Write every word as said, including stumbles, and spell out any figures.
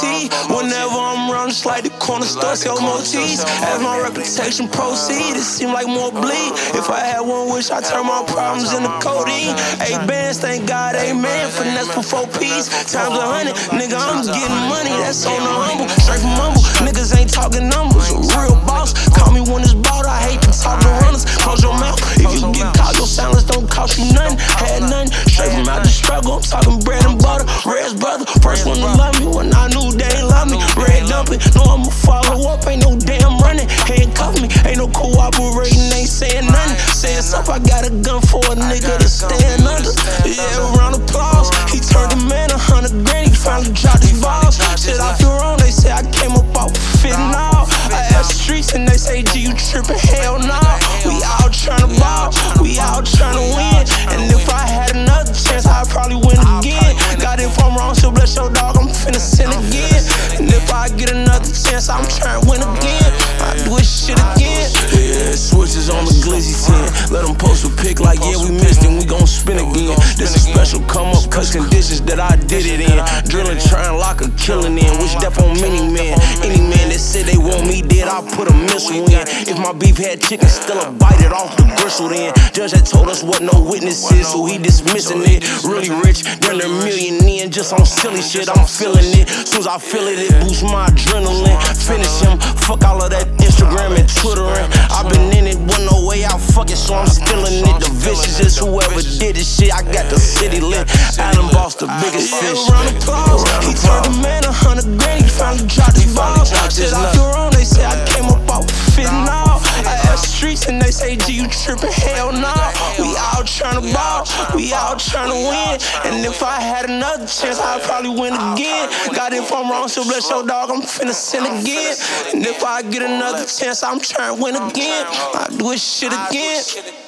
T. Whenever I'm around, it's like the corner store sell motifs. As my reputation proceed, it seem like more bleed. If I had one wish, I turn my problems into codeine. Eight bands, thank God, amen. Finesse for four P's, times a hundred. Nigga, I'm getting money, that's on the humble. Straight from humble, niggas ain't talking numbers. A real boss, call me when it's bought. I hate to talk to runners. Close your mouth, if you get caught, your silence don't cost you nothing. Had nothing, straight from out the struggle. I'm talking bread and butter. Red's brother, first one to love me when I knew they ain't love me. Red dumping, know I'ma follow up, ain't no damn running. Handcuff me, ain't no cooperating, ain't saying nothing. Saying stuff, I got a gun for a nigga to stand under. Yeah, round of applause. He turned the man a hundred grand, he finally dropped his balls. Shit, I feel wrong, they say I came up off fitting all. I asked the streets and they say, G, you trippin'? Hell nah. We out tryna ball, we out tryna win. And if I had another chance, I'd probably win again. God, if I'm wrong, so bless your dog, I'm finna sin again. And if I get another chance, I'm tryna win again. I do this shit again. Yeah, switches on the glizzy ten. Let them post a pic like, yeah, we missed and we gon' spin again. This is special come up, cause conditions that I did it in. Drilling, trying lock a killing in. Wish death on many men. Any man that said they want me dead, I put a missile in. If my beef had chicken, still a bite it off the bristle then. Judge had told us what no witnesses, so he dismissing it. Really rich, then they're million in. Just on silly shit, I'm feeling it. Soon as I feel it, it boosts my adrenaline. Finish him, fuck all of that Instagram and Twittering. I've been in it, wasn't no way out, fuck it, so I'm still in it. The vicious is whoever did this shit, I got the city lit. Adam Boss, the biggest fish. Yeah, round of applause. He turned the man a hundred grand, he finally dropped his balls. Shit, I feel wrong, they say I came up off fitting all. I asked the streets and they say, G, you trippin'? Hell nah. We out tryna ball, we out tryna win. And if I had another chance, I'd probably win again. God, if I'm wrong, so bless your dog, I'm finna sin again. And if I get another chance, I'm tryna win again. I do this shit again.